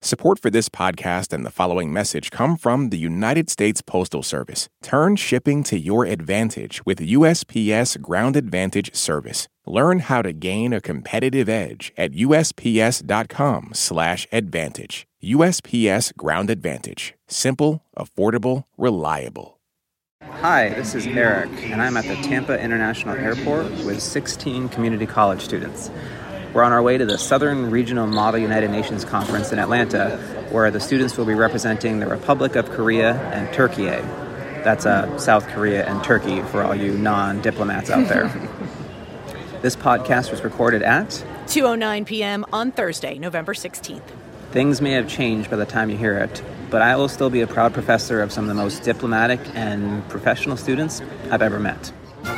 Support for this podcast and the following message come from the United States Postal Service. Turn shipping to your advantage with USPS Ground Advantage service. Learn how to gain a competitive edge at USPS.com/advantage. USPS Ground Advantage. Simple, affordable, reliable. Hi, this is Eric, and I'm at the Tampa International Airport with 16 community college students. We're on our way to the Southern Regional Model United Nations Conference in Atlanta, where the students will be representing the Republic of Korea and Turkey. That's South Korea and Turkey for all you non-diplomats out there. This podcast was recorded at 2:09 p.m. on Thursday, November 16th. Things may have changed by the time you hear it, but I will still be a proud professor of some of the most diplomatic and professional students I've ever met.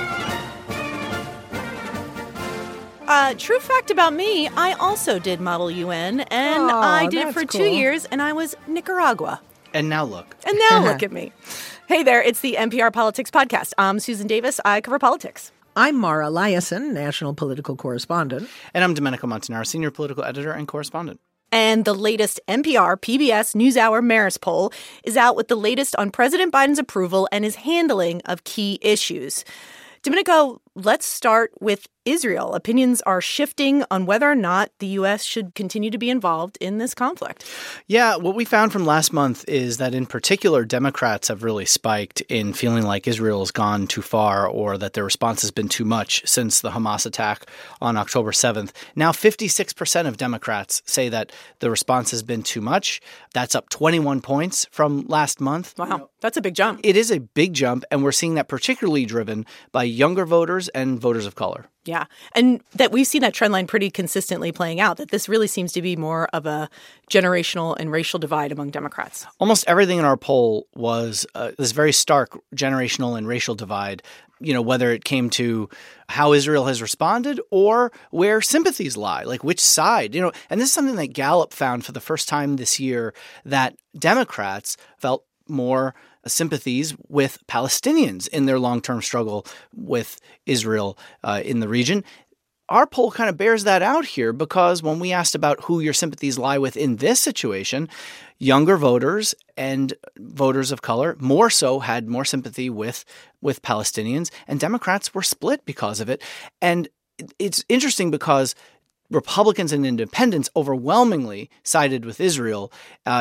True fact about me, I also did Model UN, and I did it for 2 years, and I was Nicaragua. And now look. And now look at me. Hey there, it's the NPR Politics Podcast. I'm Susan Davis. I cover politics. I'm Mara Liasson, national political correspondent. And I'm Domenico Montanaro, senior political editor and correspondent. And the latest NPR PBS NewsHour Marist poll is out with the latest on President Biden's approval and his handling of key issues. Domenico, let's start with Israel. Opinions are shifting on whether or not the U.S. should continue to be involved in this conflict. Yeah, what we found from last month is that in particular, Democrats have really spiked in feeling like Israel's gone too far or that their response has been too much since the Hamas attack on October 7th. Now, 56% of Democrats say that the response has been too much. That's up 21 points from last month. Wow, that's a big jump. It is a big jump, and we're seeing that particularly driven by younger voters and voters of color. Yeah, and that we've seen that trend line pretty consistently playing out, that this really seems to be more of a generational and racial divide among Democrats. Almost everything in our poll was this very stark generational and racial divide, you know, whether it came to how Israel has responded or where sympathies lie, like which side, you know. And this is something that Gallup found for the first time this year, that Democrats felt more sympathies with Palestinians in their long-term struggle with Israel in the region. Our poll kind of bears that out here because when we asked about who your sympathies lie with in this situation, younger voters and voters of color more so had more sympathy with Palestinians, and Democrats were split because of it. And it's interesting because Republicans and independents overwhelmingly sided with Israel.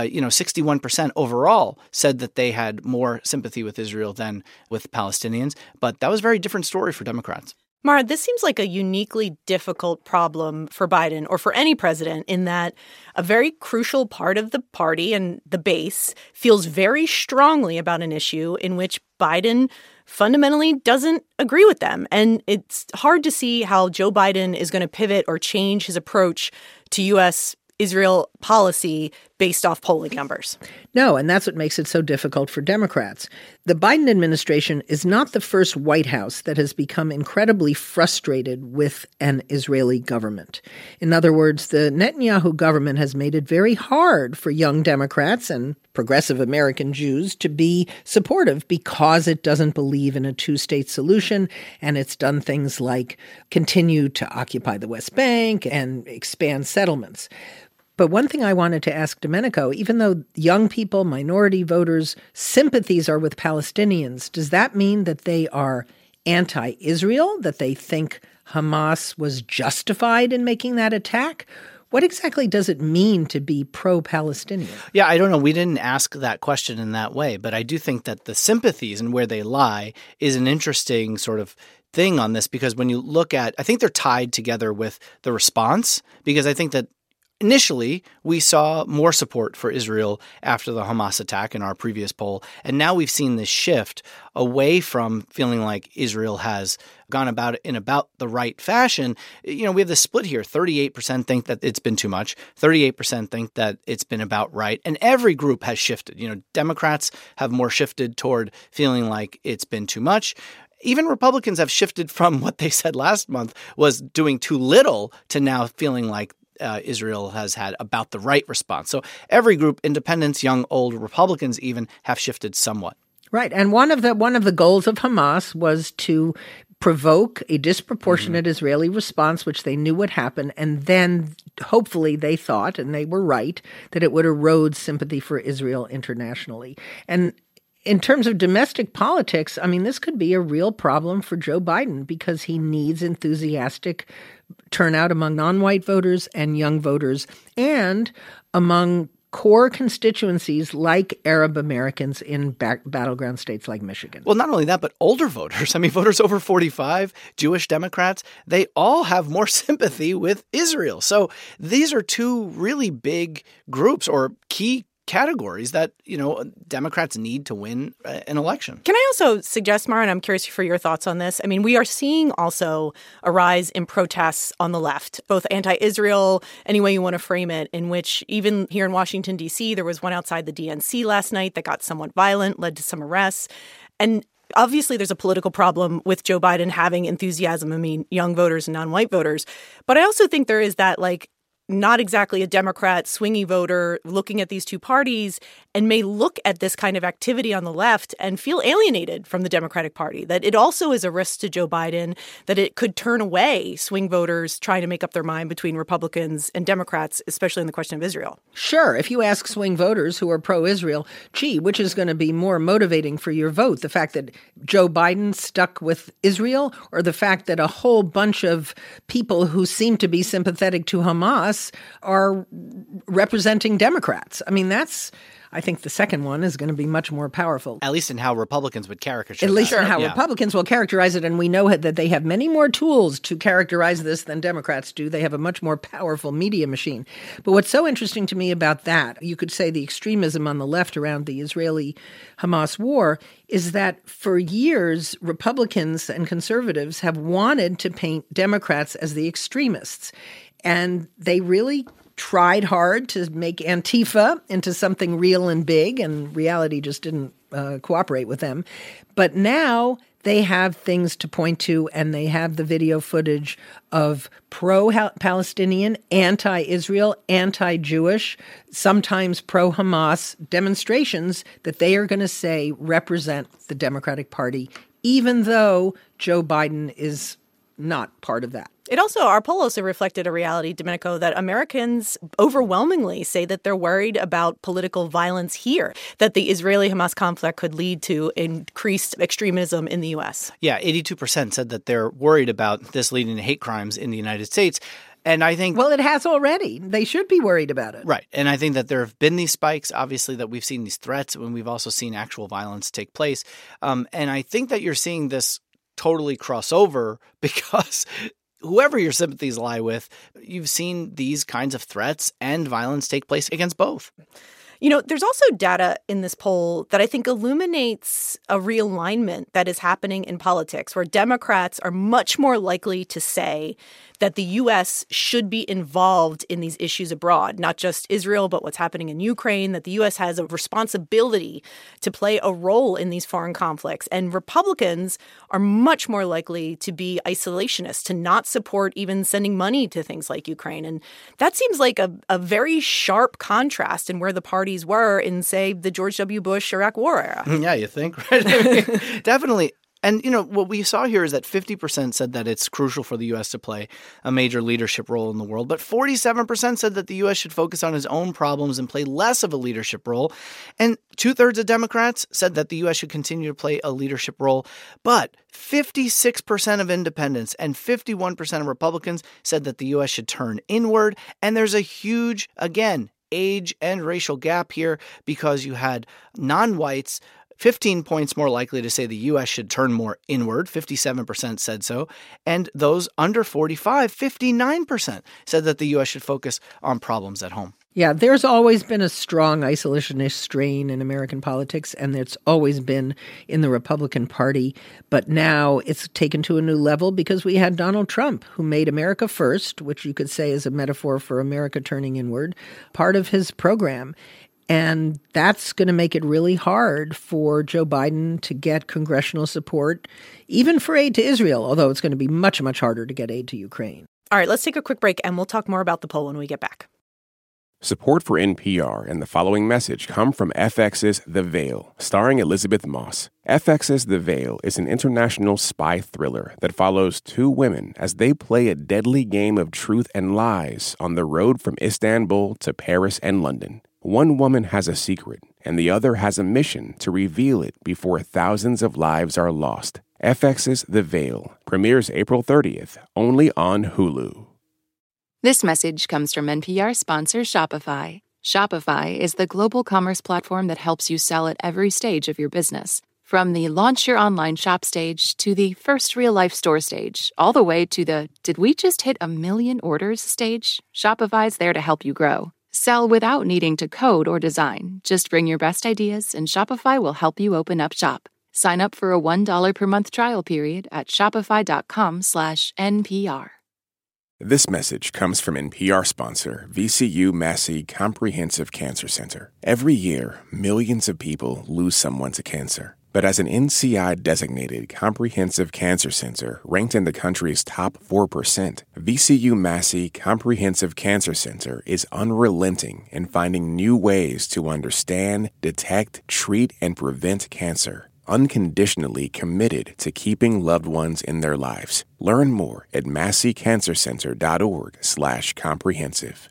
61% overall said that they had more sympathy with Israel than with Palestinians. But that was a very different story for Democrats. Mara, this seems like a uniquely difficult problem for Biden or for any president in that a very crucial part of the party and the base feels very strongly about an issue in which Biden fundamentally doesn't agree with them. And it's hard to see how Joe Biden is going to pivot or change his approach to U.S.-Israel policy based off polling numbers. No, and that's what makes it so difficult for Democrats. The Biden administration is not the first White House that has become incredibly frustrated with an Israeli government. In other words, the Netanyahu government has made it very hard for young Democrats and progressive American Jews to be supportive because it doesn't believe in a two-state solution, and it's done things like continue to occupy the West Bank and expand settlements. But one thing I wanted to ask Domenico, even though young people, minority voters' sympathies are with Palestinians, does that mean that they are anti-Israel, that they think Hamas was justified in making that attack? What exactly does it mean to be pro-Palestinian? Yeah, I don't know. We didn't ask that question in that way, but I do think that the sympathies and where they lie is an interesting sort of thing on this, because when you look at, I think they're tied together with the response, because I think that initially, we saw more support for Israel after the Hamas attack in our previous poll, and now we've seen this shift away from feeling like Israel has gone about it in about the right fashion. You know, we have this split here. 38% think that it's been too much. 38% think that it's been about right. And every group has shifted. You know, Democrats have more shifted toward feeling like it's been too much. Even Republicans have shifted from what they said last month was doing too little to now feeling like Israel has had about the right response. So every group, independents, young, old, Republicans even, have shifted somewhat. Right. And one of the goals of Hamas was to provoke a disproportionate Israeli response, which they knew would happen, and then hopefully they thought, and they were right, that it would erode sympathy for Israel internationally. And in terms of domestic politics, I mean, this could be a real problem for Joe Biden because he needs enthusiastic turnout among non-white voters and young voters and among core constituencies like Arab Americans in battleground states like Michigan. Well, not only that, but older voters. I mean, voters over 45, Jewish Democrats, they all have more sympathy with Israel. So these are two really big groups or key categories that, Democrats need to win an election. Can I also suggest, Mara, and I'm curious for your thoughts on this, I mean, we are seeing also a rise in protests on the left, both anti-Israel, any way you want to frame it, in which even here in Washington, D.C., there was one outside the DNC last night that got somewhat violent, led to some arrests. And obviously, there's a political problem with Joe Biden having enthusiasm, young voters and non-white voters. But I also think there is that, not exactly a Democrat swingy voter looking at these two parties and may look at this kind of activity on the left and feel alienated from the Democratic Party, that it also is a risk to Joe Biden, that it could turn away swing voters trying to make up their mind between Republicans and Democrats, especially in the question of Israel. Sure. If you ask swing voters who are pro-Israel, which is going to be more motivating for your vote, the fact that Joe Biden stuck with Israel or the fact that a whole bunch of people who seem to be sympathetic to Hamas are representing Democrats? I mean, I think the second one is going to be much more powerful. At least in how Republicans would caricature At least that. in how Republicans will characterize it, and we know that they have many more tools to characterize this than Democrats do. They have a much more powerful media machine. But what's so interesting to me about that, you could say the extremism on the left around the Israeli-Hamas war, is that for years, Republicans and conservatives have wanted to paint Democrats as the extremists. And they really tried hard to make Antifa into something real and big, and reality just didn't cooperate with them. But now they have things to point to, and they have the video footage of pro-Palestinian, anti-Israel, anti-Jewish, sometimes pro-Hamas demonstrations that they are going to say represent the Democratic Party, even though Joe Biden is not part of that. Our poll also reflected a reality, Domenico, that Americans overwhelmingly say that they're worried about political violence here, that the Israeli-Hamas conflict could lead to increased extremism in the U.S. Yeah, 82% said that they're worried about this leading to hate crimes in the United States. And I think... Well, it has already. They should be worried about it. Right. And I think that there have been these spikes, obviously, that we've seen these threats, and we've also seen actual violence take place. And I think that you're seeing this totally cross over because whoever your sympathies lie with, you've seen these kinds of threats and violence take place against both. There's also data in this poll that I think illuminates a realignment that is happening in politics, where Democrats are much more likely to say that the U.S. should be involved in these issues abroad, not just Israel, but what's happening in Ukraine, that the U.S. has a responsibility to play a role in these foreign conflicts. And Republicans are much more likely to be isolationists, to not support even sending money to things like Ukraine. And that seems like a very sharp contrast in where the parties were in, say, the George W. Bush Iraq War era. Yeah, you think, right? I mean, definitely. And, what we saw here is that 50% said that it's crucial for the U.S. to play a major leadership role in the world. But 47% said that the U.S. should focus on its own problems and play less of a leadership role. And 2/3 of Democrats said that the U.S. should continue to play a leadership role. But 56% of independents and 51% of Republicans said that the U.S. should turn inward. And there's a huge, again, age and racial gap here because you had non-whites 15 points more likely to say the U.S. should turn more inward. 57% said so. And those under 45, 59% said that the U.S. should focus on problems at home. Yeah, there's always been a strong isolationist strain in American politics, and it's always been in the Republican Party. But now it's taken to a new level because we had Donald Trump, who made America First, which you could say is a metaphor for America turning inward, part of his program. And that's going to make it really hard for Joe Biden to get congressional support, even for aid to Israel, although it's going to be much, much harder to get aid to Ukraine. All right, let's take a quick break, and we'll talk more about the poll when we get back. Support for NPR and the following message come from FX's The Veil, starring Elizabeth Moss. FX's The Veil is an international spy thriller that follows two women as they play a deadly game of truth and lies on the road from Istanbul to Paris and London. One woman has a secret, and the other has a mission to reveal it before thousands of lives are lost. FX's The Veil premieres April 30th, only on Hulu. This message comes from NPR sponsor Shopify. Shopify is the global commerce platform that helps you sell at every stage of your business. From the launch your online shop stage to the first real-life store stage, all the way to the did we just hit 1 million orders stage? Shopify's there to help you grow. Sell without needing to code or design. Just bring your best ideas and Shopify will help you open up shop. Sign up for a $1 per month trial period at shopify.com/NPR. This message comes from NPR sponsor VCU Massey Comprehensive Cancer Center. Every year, millions of people lose someone to cancer. But as an NCI-designated comprehensive cancer center ranked in the country's top 4%, VCU Massey Comprehensive Cancer Center is unrelenting in finding new ways to understand, detect, treat, and prevent cancer. Unconditionally committed to keeping loved ones in their lives. Learn more at masseycancercenter.org/comprehensive.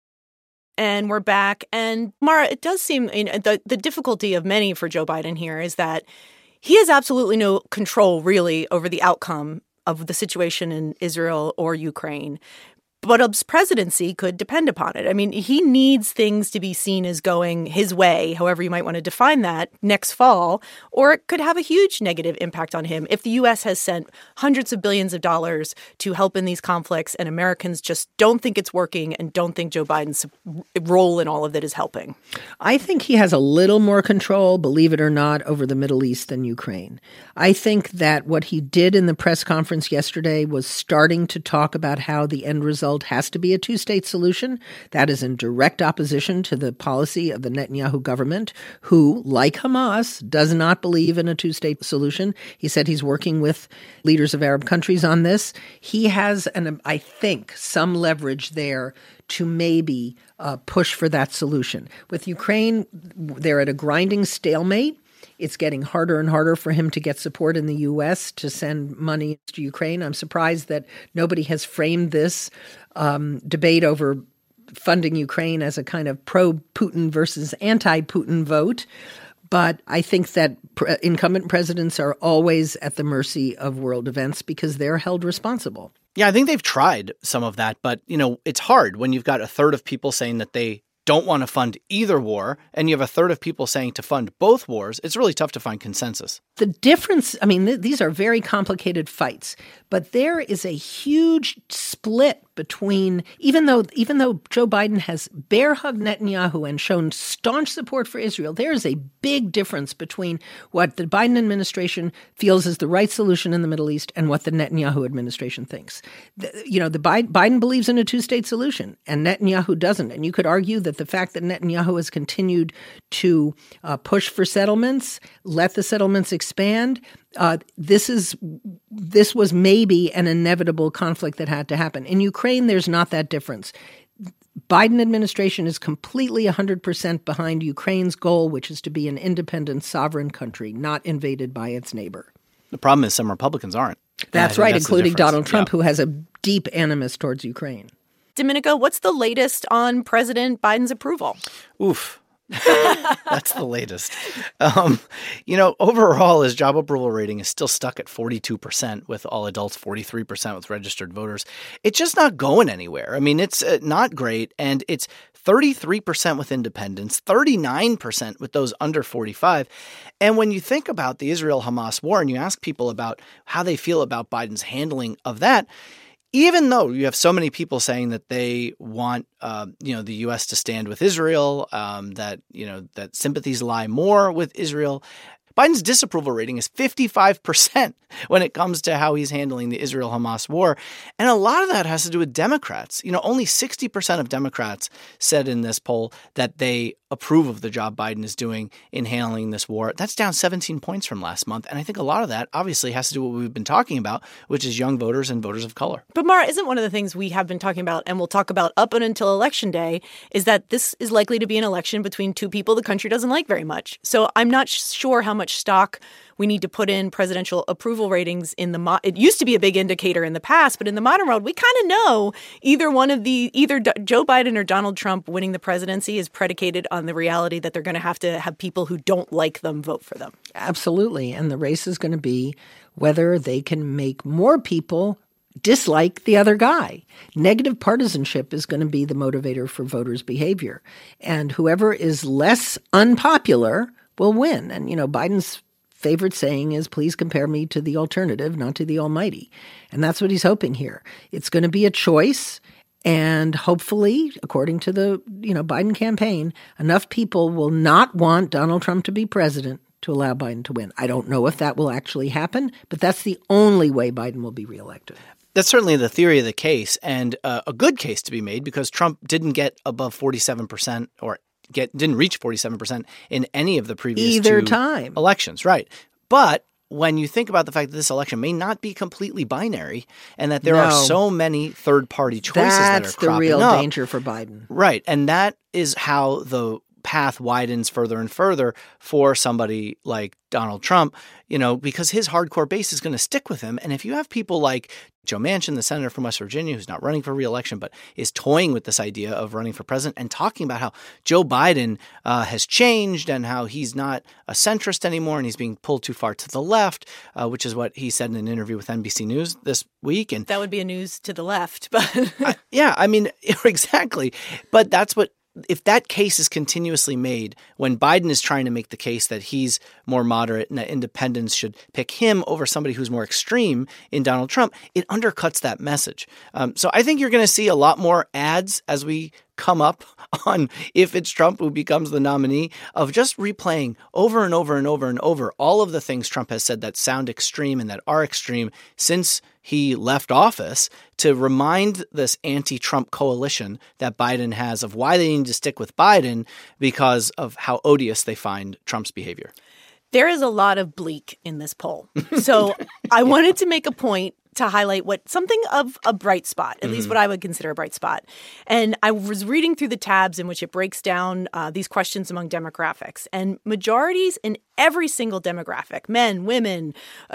And we're back. And Mara, it does seem the difficulty of many for Joe Biden here is that he has absolutely no control really over the outcome of the situation in Israel or Ukraine. But his presidency could depend upon it. I mean, he needs things to be seen as going his way, however you might want to define that, next fall, or it could have a huge negative impact on him if the U.S. has sent hundreds of billions of dollars to help in these conflicts and Americans just don't think it's working and don't think Joe Biden's role in all of it is helping. I think he has a little more control, believe it or not, over the Middle East than Ukraine. I think that what he did in the press conference yesterday was starting to talk about how the end result has to be a two-state solution. That is in direct opposition to the policy of the Netanyahu government, who, like Hamas, does not believe in a two-state solution. He said he's working with leaders of Arab countries on this. He has, I think, some leverage there to maybe push for that solution. With Ukraine, they're at a grinding stalemate. It's getting harder and harder for him to get support in the U.S. to send money to Ukraine. I'm surprised that nobody has framed this debate over funding Ukraine as a kind of pro-Putin versus anti-Putin vote. But I think that incumbent presidents are always at the mercy of world events because they're held responsible. Yeah, I think they've tried some of that. But, it's hard when you've got a third of people saying that they don't want to fund either war, and you have a third of people saying to fund both wars. It's really tough to find consensus. The difference, these are very complicated fights, but there is a huge split between, even though Joe Biden has bear-hugged Netanyahu and shown staunch support for Israel, there is a big difference between what the Biden administration feels is the right solution in the Middle East and what the Netanyahu administration thinks. Biden believes in a two-state solution, and Netanyahu doesn't. And you could argue that the fact that Netanyahu has continued to push for settlements, let the settlements expand, this was maybe an inevitable conflict that had to happen. In Ukraine, there's not that difference. Biden administration is completely 100% behind Ukraine's goal, which is to be an independent, sovereign country, not invaded by its neighbor. The problem is some Republicans aren't. That's right, including Donald Trump, who has a deep animus towards Ukraine. Domenico, what's the latest on President Biden's approval? Oof. That's the latest. Overall, his job approval rating is still stuck at 42% with all adults, 43% with registered voters. It's just not going anywhere. It's not great. And it's 33% with independents, 39% with those under 45. And when you think about the Israel-Hamas war and you ask people about how they feel about Biden's handling of that, even though you have so many people saying that they want, the U.S. to stand with Israel, that sympathies lie more with Israel, Biden's disapproval rating is 55% when it comes to how he's handling the Israel-Hamas war. And a lot of that has to do with Democrats. Only 60% of Democrats said in this poll that they approve of the job Biden is doing in handling this war. That's down 17 points from last month. And I think a lot of that obviously has to do with what we've been talking about, which is young voters and voters of color. But Mara, isn't one of the things we have been talking about and we'll talk about up and until Election Day is that this is likely to be an election between two people the country doesn't like very much. So I'm not sure how much stock we need to put in presidential approval ratings in the it used to be a big indicator in the past, but in the modern world, we kind of know either Joe Biden or Donald Trump winning the presidency is predicated on the reality that they're going to have people who don't like them vote for them. Absolutely. And the race is going to be whether they can make more people dislike the other guy. Negative partisanship is going to be the motivator for voters' behavior. And whoever is less unpopular will win. And, Biden's favorite saying is, please compare me to the alternative, not to the almighty. And that's what he's hoping here. It's going to be a choice. And hopefully, according to the Biden campaign, enough people will not want Donald Trump to be president to allow Biden to win. I don't know if that will actually happen, but that's the only way Biden will be reelected. That's certainly the theory of the case, and a good case to be made because Trump didn't get above 47% or didn't reach 47% in any of the previous two elections. Right. But when you think about the fact that this election may not be completely binary and that there are so many third-party choices that are cropping up. That's the real danger for Biden. Right. And that is how the path widens further and further for somebody like Donald Trump, because his hardcore base is going to stick with him. And if you have people like Joe Manchin, the senator from West Virginia, who's not running for re-election, but is toying with this idea of running for president and talking about how Joe Biden has changed and how he's not a centrist anymore and he's being pulled too far to the left, which is what he said in an interview with NBC News this week. And that would be a news to the left. But exactly. But that's what, if that case is continuously made when Biden is trying to make the case that he's more moderate and that independents should pick him over somebody who's more extreme in Donald Trump, it undercuts that message. So I think you're going to see a lot more ads as we come up on if it's Trump who becomes the nominee of just replaying over and over and over and over all of the things Trump has said that sound extreme and that are extreme since he left office to remind this anti-Trump coalition that Biden has of why they need to stick with Biden because of how odious they find Trump's behavior. There is a lot of bleak in this poll. So I wanted to make a point to highlight something of a bright spot, at least what I would consider a bright spot. And I was reading through the tabs in which it breaks down these questions among demographics. And majorities in every single demographic, men, women,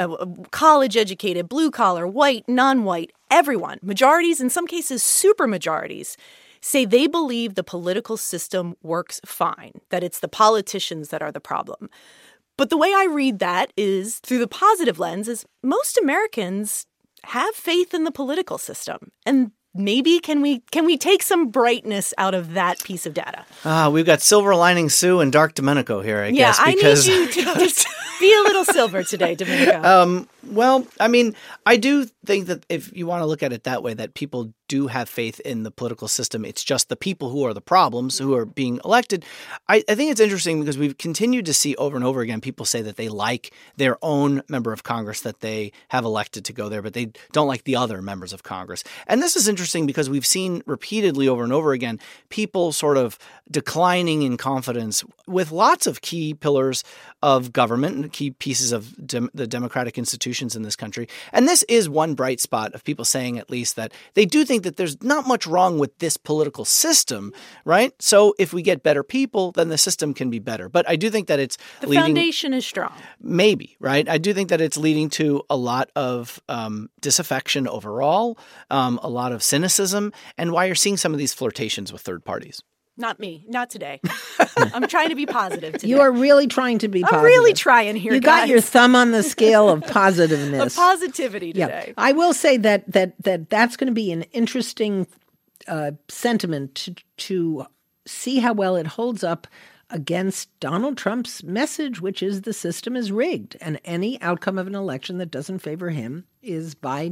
college educated, blue collar, white, non-white, everyone, majorities, in some cases super majorities, say they believe the political system works fine, that it's the politicians that are the problem. But the way I read that is through the positive lens is most Americans have faith in the political system. And maybe can we take some brightness out of that piece of data? We've got Silver Lining Sue and Dark Domenico here, I guess. Because I need you to just be a little silver today, Domenico. Well, I do think that if you want to look at it that way, that people do have faith in the political system. It's just the people who are the problems who are being elected. I think it's interesting because we've continued to see over and over again people say that they like their own member of Congress that they have elected to go there, but they don't like the other members of Congress. And this is interesting because we've seen repeatedly over and over again people sort of declining in confidence with lots of key pillars of government and key pieces of the democratic institutions in this country. And this is one bright spot of people saying at least that they do think that there's not much wrong with this political system, right? So if we get better people, then the system can be better. But I do think that it's the foundation is strong. Maybe, right? I do think that it's leading to a lot of disaffection overall, a lot of cynicism, and why you're seeing some of these flirtations with third parties. Not me. Not today. I'm trying to be positive today. You are really trying to be positive. I'm really trying here, You guys. got your thumb on the scale of positiveness. Of positivity today. Yeah. I will say that's going to be an interesting sentiment to see how well it holds up against Donald Trump's message, which is the system is rigged. And any outcome of an election that doesn't favor him is by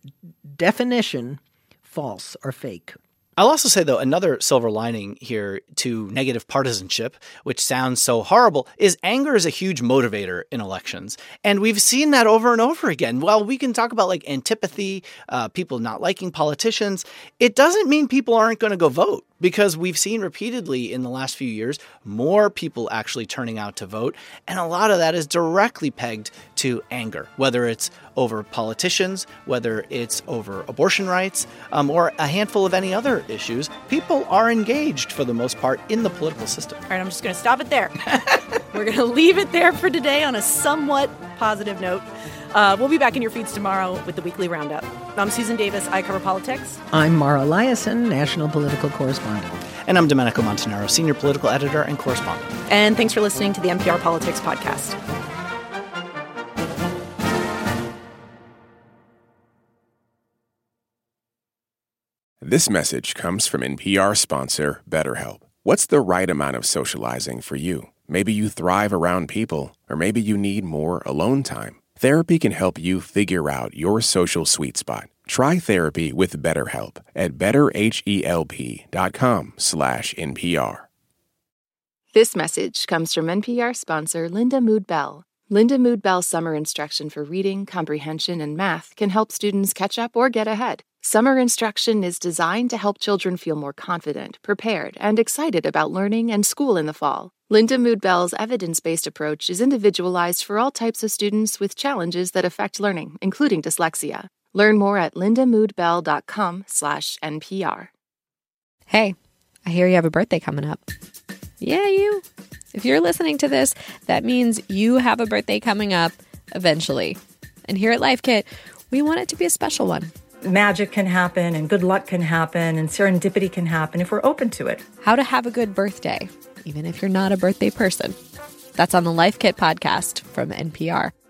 definition false or fake. I'll also say, though, another silver lining here to negative partisanship, which sounds so horrible, is anger is a huge motivator in elections. And we've seen that over and over again. While we can talk about antipathy, people not liking politicians, it doesn't mean people aren't going to go vote. because we've seen repeatedly in the last few years more people actually turning out to vote, and a lot of that is directly pegged to anger, whether it's over politicians, whether it's over abortion rights, or a handful of any other issues. People are engaged, for the most part, in the political system. All right, I'm just going to stop it there. We're going to leave it there for today on a somewhat positive note. We'll be back in your feeds tomorrow with the Weekly Roundup. I'm Susan Davis. I cover politics. I'm Mara Liasson, national political correspondent. And I'm Domenico Montanaro, senior political editor and correspondent. And thanks for listening to the NPR Politics Podcast. This message comes from NPR sponsor BetterHelp. What's the right amount of socializing for you? Maybe you thrive around people, or maybe you need more alone time. Therapy can help you figure out your social sweet spot. Try therapy with BetterHelp at betterhelp.com/NPR. This message comes from NPR sponsor Linda Mood Bell. Linda Mood Bell's summer instruction for reading, comprehension, and math can help students catch up or get ahead. Summer instruction is designed to help children feel more confident, prepared, and excited about learning and school in the fall. Linda Mood Bell's evidence-based approach is individualized for all types of students with challenges that affect learning, including dyslexia. Learn more at lindamoodbell.com/NPR. Hey, I hear you have a birthday coming up. Yeah, you. If you're listening to this, that means you have a birthday coming up eventually. And here at Life Kit, we want it to be a special one. Magic can happen and good luck can happen and serendipity can happen if we're open to it. How to have a good birthday, even if you're not a birthday person. That's on the Life Kit podcast from NPR.